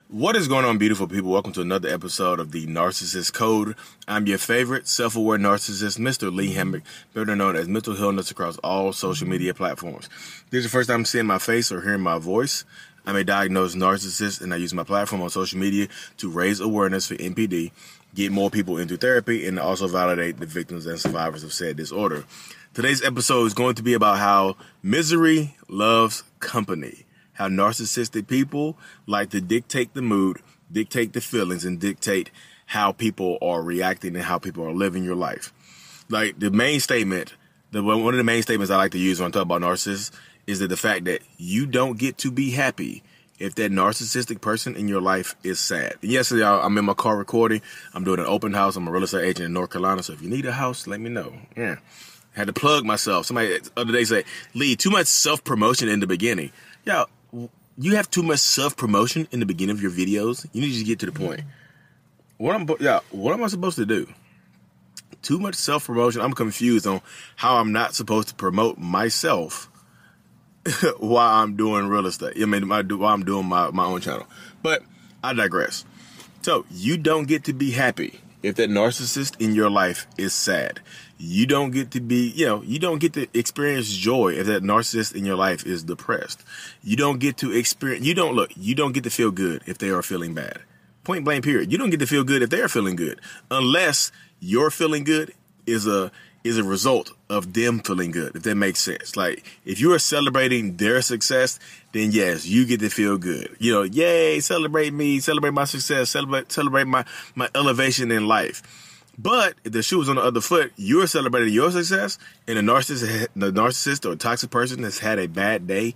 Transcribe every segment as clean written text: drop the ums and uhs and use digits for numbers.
What is going on, beautiful people? Welcome to another episode of the Narcissist Code. I'm your favorite self-aware narcissist, Mr. Lee Hammock, better known as Mental Illness across all social media platforms. If this is the first time seeing my face or hearing my voice, I'm a diagnosed narcissist, and I use my platform on social media to raise awareness for NPD, get more people into therapy, and also validate the victims and survivors of said disorder. Today's episode is going to be about how misery loves company. How narcissistic people like to dictate the mood, dictate the feelings, and dictate how people are reacting and how people are living your life. Like the main statement, one of the main statements I like to use when I talk about narcissists is that the fact that you don't get to be happy if that narcissistic person in your life is sad. And yesterday, I'm in my car recording. I'm doing an open house. I'm a real estate agent in North Carolina. So if you need a house, let me know. Yeah. I had to plug myself. Somebody the other day said, Lee, too much self-promotion in the beginning. Yeah. You have too much self-promotion in the beginning of your videos. You need to get to the point. What am I supposed to do? Too much self-promotion. I'm confused on how I'm not supposed to promote myself while I'm doing real estate. While I'm doing my own channel. But I digress. So you don't get to be happy if that narcissist in your life is sad. You don't get to be, you don't get to experience joy if that narcissist in your life is depressed. You don't get to experience, you don't get to feel good if they are feeling bad. Point blank period. You don't get to feel good if they are feeling good. Unless your feeling good is a result of them feeling good, if that makes sense. Like, if you are celebrating their success, then yes, you get to feel good. Yay, celebrate me, celebrate my success, celebrate my elevation in life. But if the shoe was on the other foot, you're celebrating your success, and the narcissist or toxic person has had a bad day,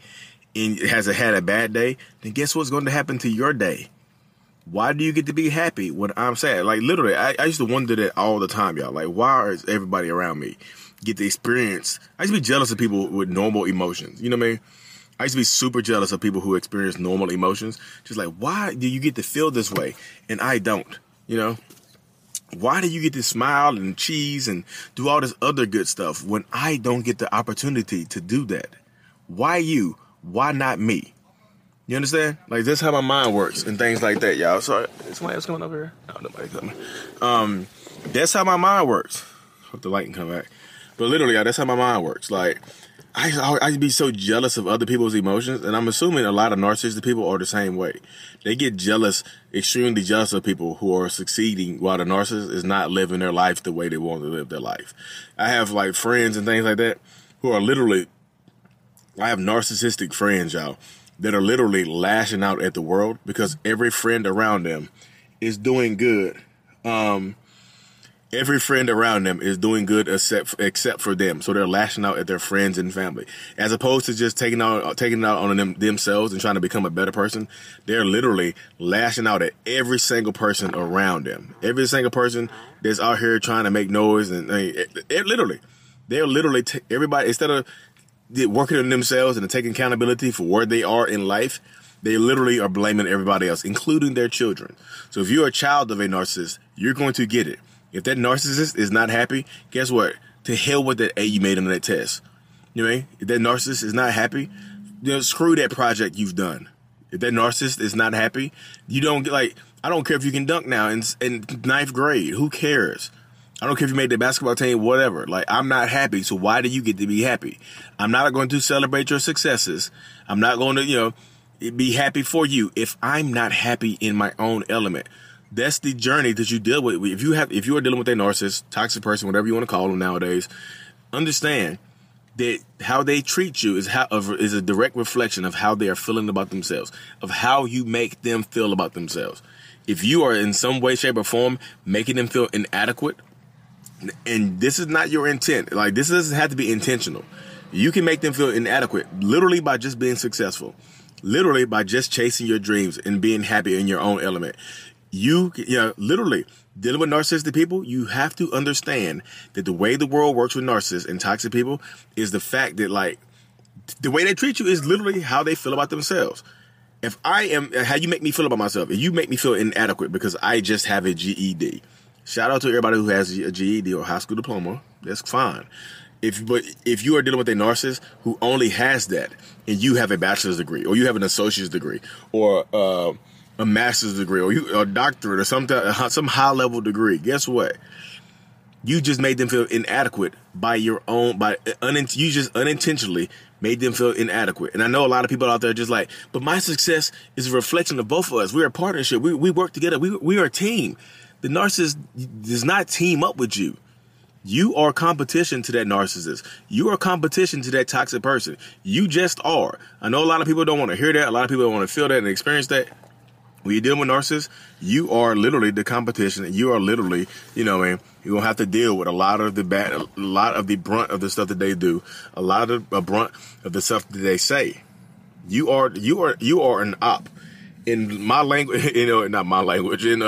then guess what's going to happen to your day? Why do you get to be happy when I'm sad? Like, literally, I used to wonder that all the time, y'all. Like, why is everybody around me get to experience? I used to be jealous of people with normal emotions. You know what I mean? I used to be super jealous of people who experience normal emotions. Just like, why do you get to feel this way and I don't? Why do you get to smile and cheese and do all this other good stuff when I don't get the opportunity to do that? Why you? Why not me? You understand? Like, that's how my mind works and things like that, y'all. Sorry, is somebody else coming over here? No, nobody coming. That's how my mind works. Hope the light can come back. But literally, y'all, that's how my mind works. Like, I be so jealous of other people's emotions, and I'm assuming a lot of narcissistic people are the same way. They get jealous, extremely jealous of people who are succeeding while the narcissist is not living their life the way they want to live their life. I have like friends and things like that who are literally, I have narcissistic friends, y'all, that are literally lashing out at the world because every friend around them is doing good. Every friend around them is doing good except for them. So they're lashing out at their friends and family. As opposed to just taking it out on themselves and trying to become a better person, they're literally lashing out at every single person around them. Every single person that's out here trying to make noise. And they're literally everybody, instead of working on themselves and taking accountability for where they are in life, they literally are blaming everybody else, including their children. So if you're a child of a narcissist, you're going to get it. If that narcissist is not happy, guess what? To hell with that A you made on that test. You know what I mean? If that narcissist is not happy, screw that project you've done. If that narcissist is not happy, you don't get, like, I don't care if you can dunk now in ninth grade. Who cares? I don't care if you made the basketball team, whatever. Like, I'm not happy, so why do you get to be happy? I'm not going to celebrate your successes. I'm not going to, be happy for you if I'm not happy in my own element. That's the journey that you deal with. If you are dealing with a narcissist, toxic person, whatever you want to call them nowadays, understand that how they treat you is a direct reflection of how they are feeling about themselves, of how you make them feel about themselves. If you are in some way, shape, or form making them feel inadequate, and this is not your intent, like, this doesn't have to be intentional. You can make them feel inadequate literally by just being successful, literally by just chasing your dreams and being happy in your own element. Literally dealing with narcissistic people, you have to understand that the way the world works with narcissists and toxic people is the fact that, like, the way they treat you is literally how they feel about themselves. If I am, how you make me feel about myself, if you make me feel inadequate because I just have a GED, shout out to everybody who has a GED or high school diploma, that's fine. But if you are dealing with a narcissist who only has that, and you have a bachelor's degree, or you have an associate's degree, or a master's degree or a doctorate or some high level degree, guess what? You just made them feel inadequate you just unintentionally made them feel inadequate. And I know a lot of people out there just like, but my success is a reflection of both of us. We're a partnership. We work together. We are a team. The narcissist does not team up with you. You are competition to that narcissist. You are competition to that toxic person. You just are. I know a lot of people don't want to hear that. A lot of people don't want to feel that and experience that. When you're dealing with narcissists, you are literally the competition. You are literally, you're going to have to deal with a lot of the brunt of the stuff that they do, a lot of the brunt of the stuff that they say. You are an op. In my language, not my language, in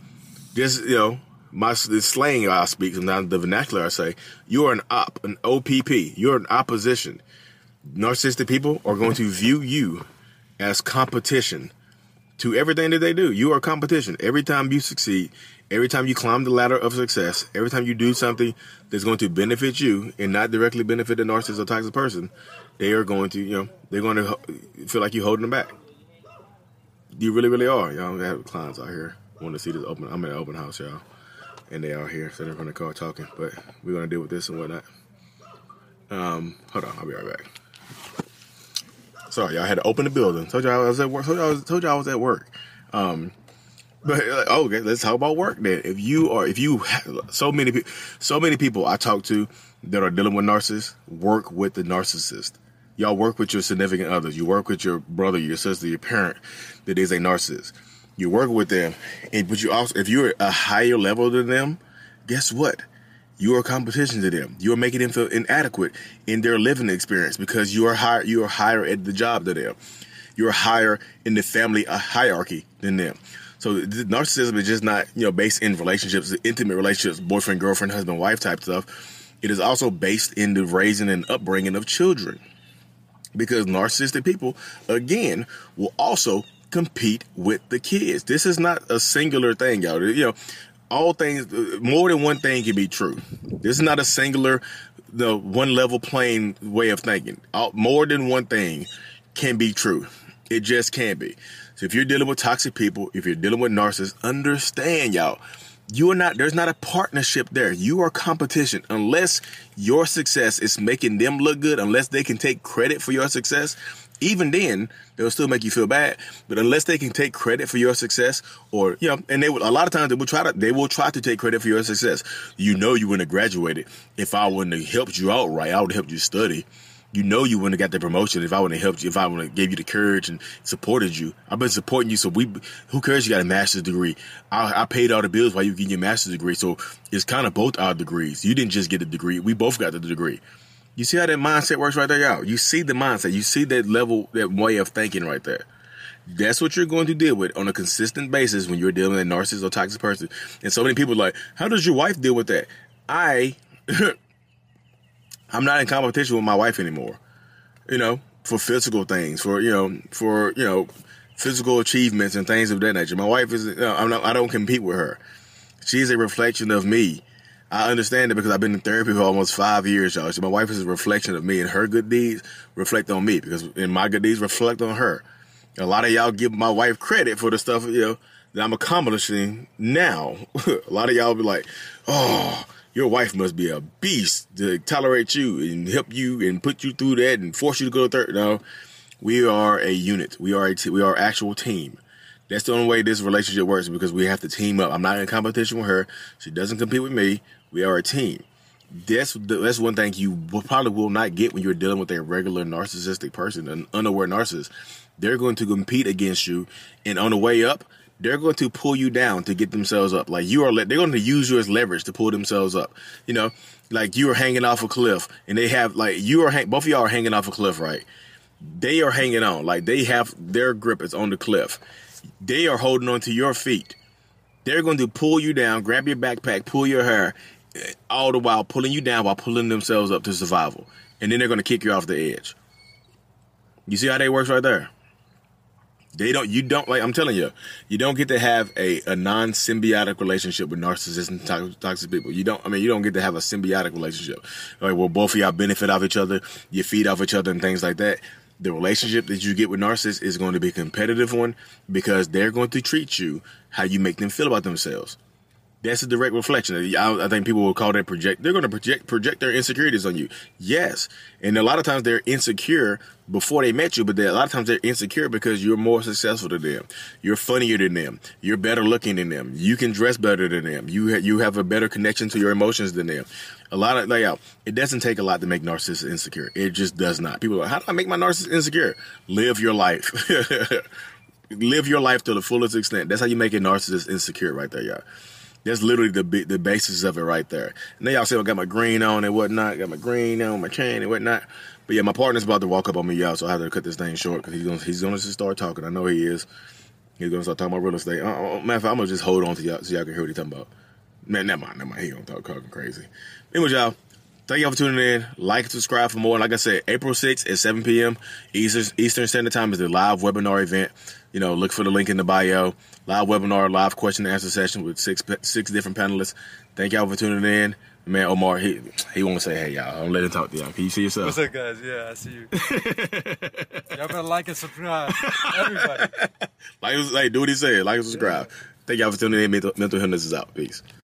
the slang I speak, sometimes the vernacular I say, you are an op, an OPP. You're an opposition. Narcissistic people are going to view you as competition to everything that they do. You are competition. Every time you succeed, every time you climb the ladder of success, every time you do something that's going to benefit you and not directly benefit the narcissist or toxic person, they are going to, they're going to feel like you're holding them back. You really, really are. Y'all have clients out here want to see this open. I'm in an open house, y'all, and they are here sitting in front of the car talking. But we're going to deal with this and whatnot. Hold on, I'll be right back. Sorry, y'all, I had to open the building. Told y'all I was at work. Told y'all I was at work. But okay, let's talk about work then. So many people I talk to that are dealing with narcissists work with the narcissist. Y'all work with your significant others. You work with your brother, your sister, your parent that is a narcissist. You work with them, but you also, if you're a higher level than them, guess what? You are a competition to them. You are making them feel inadequate in their living experience because you are higher at the job than them. You're higher in the family hierarchy than them. So the narcissism is just not, based in relationships, intimate relationships, boyfriend, girlfriend, husband, wife type stuff. It is also based in the raising and upbringing of children. Because narcissistic people, again, will also compete with the kids. This is not a singular thing, y'all. All things, more than one thing can be true. This is not a singular, one level playing way of thinking. More than one thing can be true. It just can't be. So if you're dealing with toxic people, if you're dealing with narcissists, understand, y'all, there's not a partnership there. You are competition. Unless your success is making them look good, unless they can take credit for your success, even then, they'll still make you feel bad. But unless they can take credit for your success, or and a lot of times they will try to take credit for your success. You wouldn't have graduated if I wouldn't have helped you out right. I would have helped you study. You wouldn't have got the promotion if I wouldn't have helped you. If I wouldn't have gave you the courage and supported you. I've been supporting you, so who cares? You got a master's degree. I paid all the bills while you get your master's degree. So it's kind of both our degrees. You didn't just get the degree. We both got the degree. You see how that mindset works right there, y'all? You see the mindset. You see that level, that way of thinking right there. That's what you're going to deal with on a consistent basis when you're dealing with a narcissist or toxic person. And so many people are like, how does your wife deal with that? I'm not in competition with my wife anymore, for physical things, for physical achievements and things of that nature. My wife I don't compete with her. She's a reflection of me. I understand it because I've been in therapy for almost 5 years, y'all. So my wife is a reflection of me, and her good deeds reflect on me and my good deeds reflect on her. A lot of y'all give my wife credit for the stuff, that I'm accomplishing now. A lot of y'all be like, oh, your wife must be a beast to tolerate you and help you and put you through that and force you to go to therapy. No, we are a unit. We are we are an actual team. That's the only way this relationship works, because we have to team up. I'm not in competition with her. She doesn't compete with me. We are a team. That's one thing you probably will not get when you're dealing with a regular narcissistic person, an unaware narcissist. They're going to compete against you, and on the way up, they're going to pull you down to get themselves up. Like they're going to use you as leverage to pull themselves up. Like you are hanging off a cliff, and they have both of y'all are hanging off a cliff, right? They are hanging on, like they have their grip is on the cliff. They are holding on to your feet. They're going to pull you down, grab your backpack, pull your hair, all the while pulling you down while pulling themselves up to survival. And then they're going to kick you off the edge. You see how that works right there? I'm telling you, you don't get to have a non-symbiotic relationship with narcissists and toxic people. You don't get to have a symbiotic relationship. Like, well, both of y'all benefit off each other, you feed off each other and things like that. The relationship that you get with narcissists is going to be a competitive one because they're going to treat you how you make them feel about themselves. That's a direct reflection. I think people will call that project. They're going to project their insecurities on you. Yes. And a lot of times they're insecure before they met you, but a lot of times they're insecure because you're more successful than them. You're funnier than them. You're better looking than them. You can dress better than them. You have a better connection to your emotions than them. It doesn't take a lot to make narcissists insecure. It just does not. People are like, how do I make my narcissist insecure? Live your life. Live your life to the fullest extent. That's how you make a narcissist insecure right there, y'all. That's literally the basis of it right there. And then y'all say I got my green on and whatnot, got my green on, my chain and whatnot. But yeah, my partner's about to walk up on me, y'all, so I have to cut this thing short because he's gonna just start talking. I know he is. He's gonna start talking about real estate. Matter of fact, I'm gonna just hold on to y'all so y'all can hear what he's talking about. Man, never mind. He gonna talking crazy. Anyways, y'all, thank y'all for tuning in. Like and subscribe for more. And like I said, April 6th at 7 p.m. Eastern Standard Time is the live webinar event. Look for the link in the bio. Live webinar, live question and answer session with six different panelists. Thank y'all for tuning in. Man, Omar, he want to say, hey, y'all. Don't let him talk to y'all. Can you see yourself? What's up, guys? Yeah, I see you. Y'all better like and subscribe. Everybody. Do what he said. Like and subscribe. Yeah. Thank y'all for tuning in. Mental Illness is out. Peace.